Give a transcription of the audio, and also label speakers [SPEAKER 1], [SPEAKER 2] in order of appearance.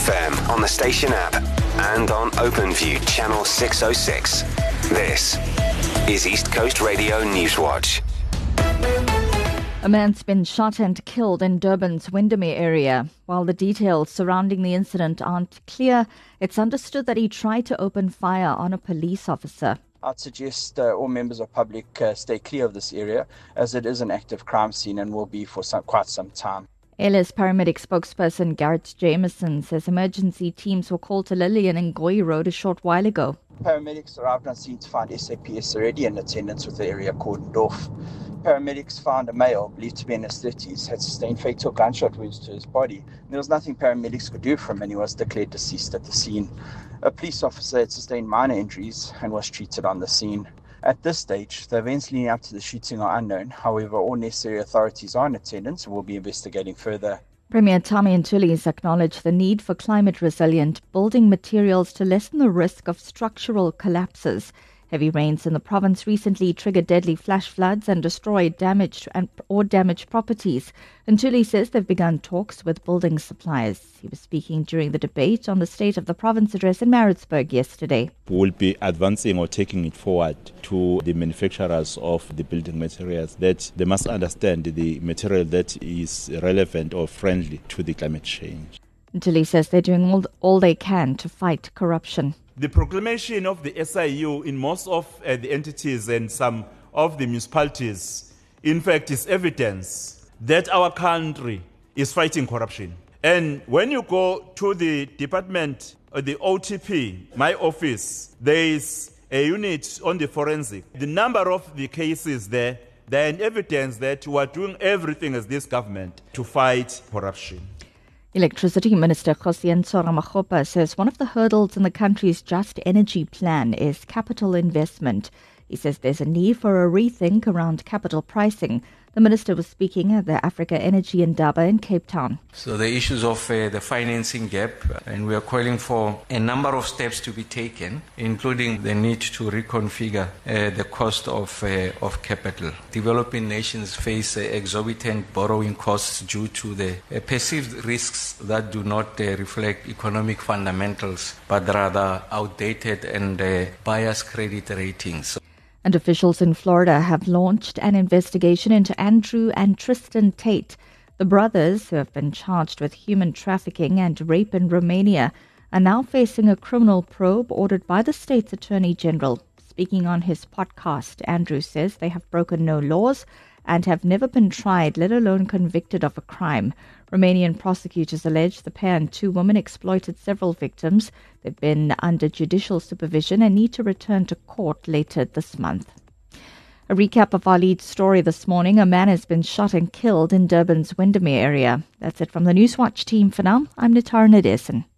[SPEAKER 1] FM on the station app and on OpenView channel 606. This is East Coast Radio Newswatch.
[SPEAKER 2] A man's been shot and killed in Durban's Windermere area. While the details surrounding the incident aren't clear, it's understood that he tried to open fire on a police officer.
[SPEAKER 3] I'd suggest all members of public stay clear of this area, as it is an active crime scene and will be for quite some time.
[SPEAKER 2] ALS paramedic spokesperson Garrett Jameson says emergency teams were called to Lillian and Ngoyi Road a short while ago.
[SPEAKER 3] Paramedics arrived on scene to find SAPS already in attendance with the area cordoned off. Paramedics found a male, believed to be in his 30s, had sustained fatal gunshot wounds to his body. There was nothing paramedics could do for him and he was declared deceased at the scene. A police officer had sustained minor injuries and was treated on the scene. At this stage, the events leading up to the shooting are unknown. However, all necessary authorities are in attendance and will be investigating further.
[SPEAKER 2] Premier Tommy Ntuli has acknowledged the need for climate-resilient building materials to lessen the risk of structural collapses. Heavy rains in the province recently triggered deadly flash floods and destroyed damaged properties. Ntuli says they've begun talks with building suppliers. He was speaking during the debate on the State of the Province address in Maritzburg yesterday.
[SPEAKER 4] We will be advancing or taking it forward to the manufacturers of the building materials that they must understand the material that is relevant or friendly to the climate change.
[SPEAKER 2] Ntuli says they're doing all they can to fight corruption.
[SPEAKER 5] The proclamation of the SIU in most of the entities and some of the municipalities, in fact, is evidence that our country is fighting corruption. And when you go to the department, the OTP, my office, there is a unit on the forensic. The number of the cases there, they're an evidence that we are doing everything as this government to fight corruption.
[SPEAKER 2] Electricity Minister Kgosientsho Ramokgopa says one of the hurdles in the country's Just Energy plan is capital investment. He says there's a need for a rethink around capital pricing. The minister was speaking at the Africa Energy Indaba in Cape Town.
[SPEAKER 6] So the issues of the financing gap, and we are calling for a number of steps to be taken, including the need to reconfigure the cost of capital. Developing nations face exorbitant borrowing costs due to the perceived risks that do not reflect economic fundamentals, but rather outdated and biased credit ratings.
[SPEAKER 2] And officials in Florida have launched an investigation into Andrew and Tristan Tate. The brothers, who have been charged with human trafficking and rape in Romania, are now facing a criminal probe ordered by the state's Attorney General. Speaking on his podcast, Andrew says they have broken no laws and have never been tried, let alone convicted of a crime. Romanian prosecutors allege the pair and two women exploited several victims. They've been under judicial supervision and need to return to court later this month. A recap of our lead story this morning. A man has been shot and killed in Durban's Windermere area. That's it from the Newswatch team for now. I'm Nitara Nadesan.